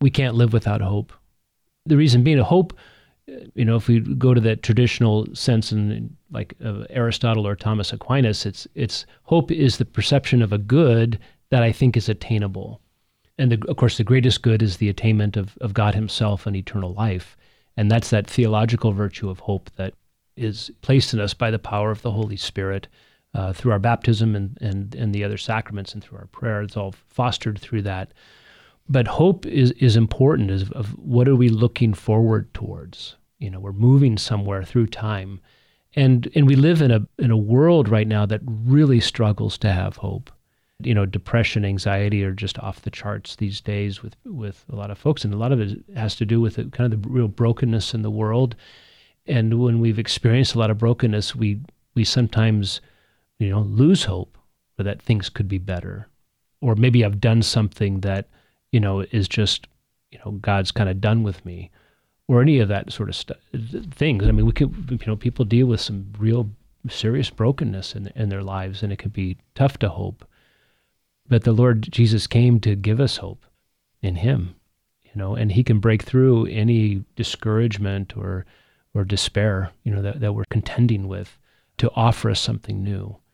we can't live without hope. The reason being, hope, if we go to that traditional sense in like Aristotle or Thomas Aquinas, it's hope is the perception of a good that I think is attainable. And of course, the greatest good is the attainment of God himself and eternal life. And that's that theological virtue of hope that is placed in us by the power of the Holy Spirit through our baptism and the other sacraments and through our prayer. It's all fostered through that. But hope is important, of what are we looking forward towards? We're moving somewhere through time. And we live in a world right now that really struggles to have hope. Depression, anxiety are just off the charts these days with a lot of folks. And a lot of it has to do with kind of the real brokenness in the world. And when we've experienced a lot of brokenness, we sometimes, lose hope that things could be better. Or maybe I've done something that, is just, God's kind of done with me. Or any of that sort of things. I mean, we can, people deal with some real serious brokenness in their lives, and it can be tough to hope. But the Lord Jesus came to give us hope in him, and he can break through any discouragement or despair, that we're contending with, to offer us something new.